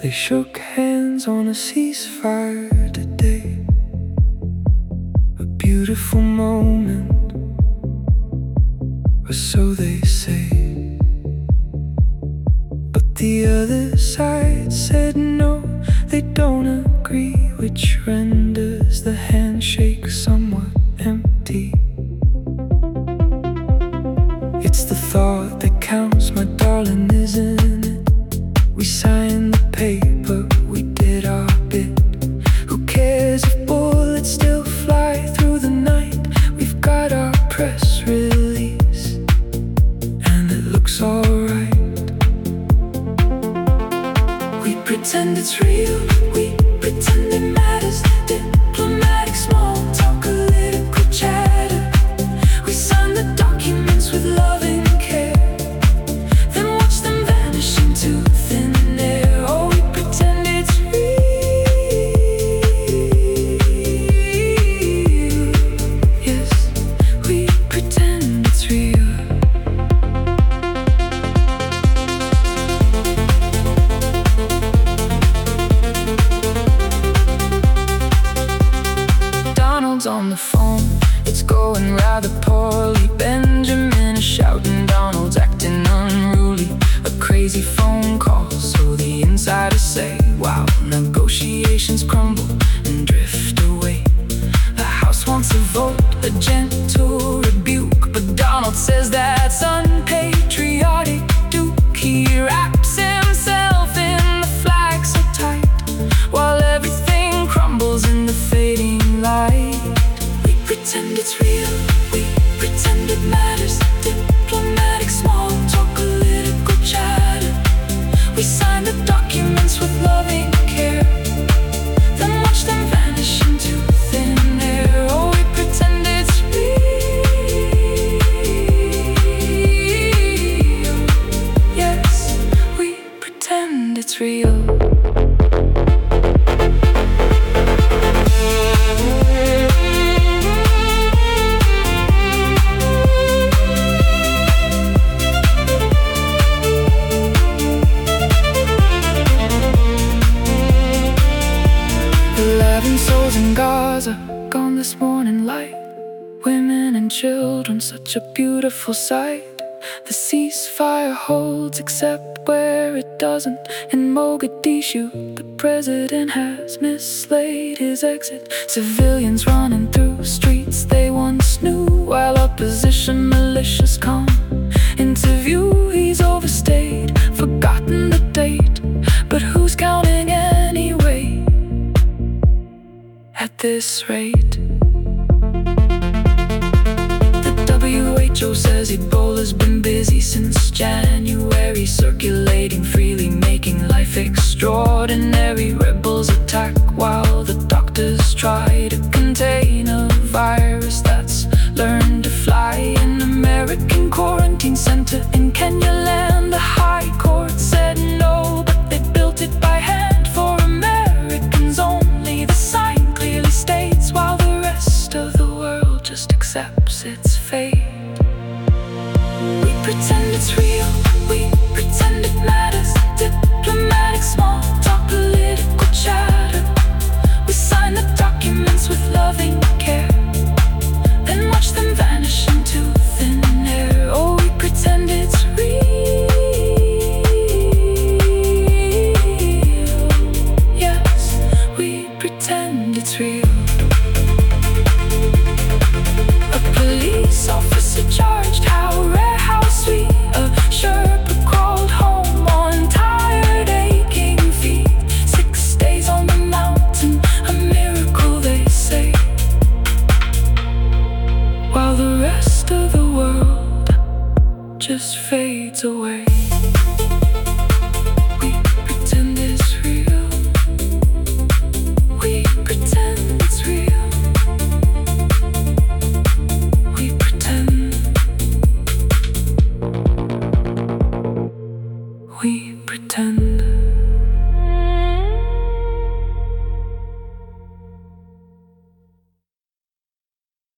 They shook hands on a ceasefire today. A beautiful moment, or so they say. But the other side said no, they don't agree, which renders the handshake somewhat empty. It's the thought that counts, my darling, isn't it? We signed the paper, we did our bit. Who cares if bullets still fly through the night? We've got our press release, and it looks alright. We pretend it's real, we pretend it matters. Diplomatic small talk, political chatter. We sign the documents with love and care, then watch them vanish into thin air. Oh, we pretend it's real. Yes, we pretend it's real. Donald's on the phone, it's going rather poorly. Benjamin is shouting, Donald's acting unruly. A crazy phone call, so the insiders say. Wow, negotiations crumble and drift away. The House wants a vote, a gentle rebuke, but Donald says that's unpatriotic. Duke, he wraps himself in the flag so tight, while everything crumbles in the fading light. We pretend it's real, we pretend it matters. Diplomatic small talk, political chatter. We sign the documents with loving care, then watch them vanish into thin air. Oh, we pretend it's real. Yes, we pretend it's real. In Gaza, gone this morning light. Women and children, such a beautiful sight. The ceasefire holds except where it doesn't. In Mogadishu, the president has mislaid his exit. Civilians running through streets they once knew, while opposition militias come into view. He's overstayed, forgotten the date, but who's counting anyway? At this rate, the WHO says Ebola's been busy since January, circulating freely, making life extraordinary. Rebels attack while the doctors try to contain a virus that's learned to fly. An American quarantine center in Kenya land, the high court said no, but they built it by hand for Americans only. The sign clearly states, while the rest of the world just accepts its fate. We pretend it's real, we pretend it matters. Diplomatic small talk, political chatter. We sign the documents with loving care, then watch them vanish into thin air. Oh, we pretend it's real. Yes, we pretend it's real. A police officer charged, how rare, how sweet. A Sherpa crawled home on tired, aching feet. 6 days on the mountain, a miracle they say, while the rest of the world just fades away. We pretend it's real, we pretend it's real. We pretend